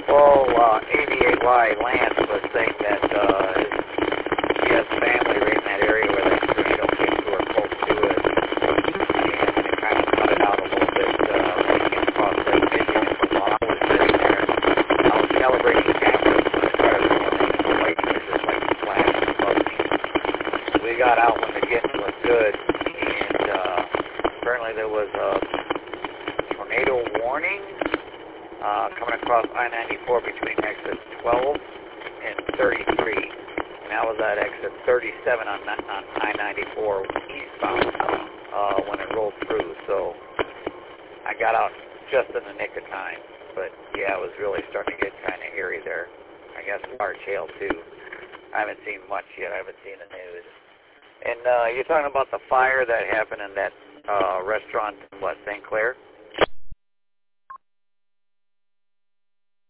Well, 88Y Lance was saying that he has family right in that area where that tornado came through or close to it, and it kind of cut it out a little bit when it came across Lake Michigan. But while I was sitting there, I was calibrating the cameras when it started rolling, and the lightning was just like flashing above me. We got out when the getting was good, and apparently there was a tornado warning coming across I-94 between exit 12 and 33. And that was at exit 37 on I-94 eastbound when it rolled through. So I got out just in the nick of time. But yeah, it was really starting to get kind of hairy there. I guess large hail too. I haven't seen much yet. I haven't seen the news. And you're talking about the fire that happened in that restaurant in St. Clair?